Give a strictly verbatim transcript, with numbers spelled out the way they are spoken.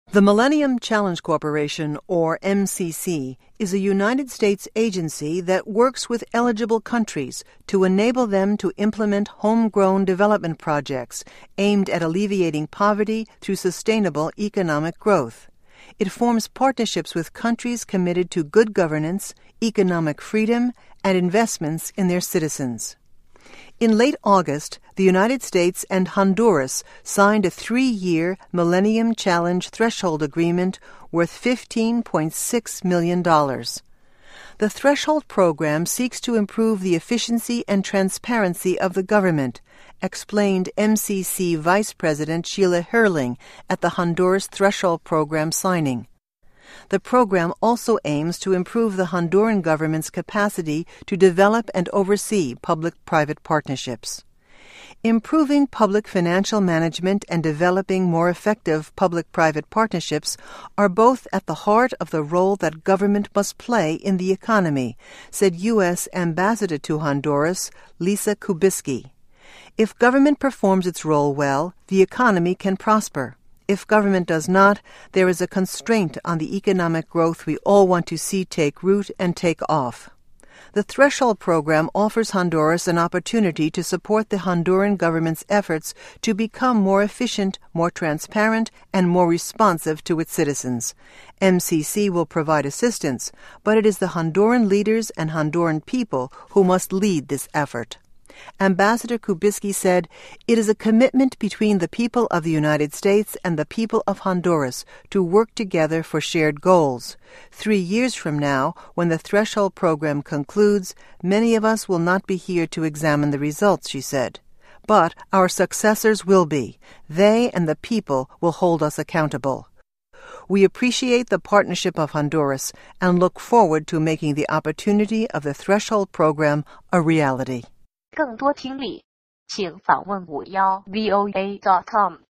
The Millennium Challenge Corporation, or M C C, is a United States agency that works with eligible countries to enable them to implement homegrown development projects aimed at alleviating poverty through sustainable economic growth. It forms partnerships with countries committed to good governance, economic freedom, and investments in their citizens. In late August, the United States and Honduras signed a three-year Millennium Challenge Threshold Agreement worth fifteen point six million dollars. The Threshold Program seeks to improve the efficiency and transparency of the government, explained M C C Vice President Sheila Herling at the Honduras Threshold Program signing. The program also aims to improve the Honduran government's capacity to develop and oversee public-private partnerships. Improving public financial management and developing more effective public-private partnerships are both at the heart of the role that government must play in the economy, said U S Ambassador to Honduras, Lisa Kubisky. If government performs its role well, the economy can prosper. If government does not, there is a constraint on the economic growth we all want to see take root and take off. The Threshold Program offers Honduras an opportunity to support the Honduran government's efforts to become more efficient, more transparent, and more responsive to its citizens. M C C will provide assistance, but it is the Honduran leaders and Honduran people who must lead this effort. Ambassador Kubisky said, "It is a commitment between the people of the United States and the people of Honduras to work together for shared goals. Three years from now, when the Threshold Program concludes, many of us will not be here to examine the results," she said. "But our successors will be. They and the people will hold us accountable. We appreciate the partnership of Honduras and look forward to making the opportunity of the Threshold Program a reality." 更多听力，请访问五幺 V O A dot com。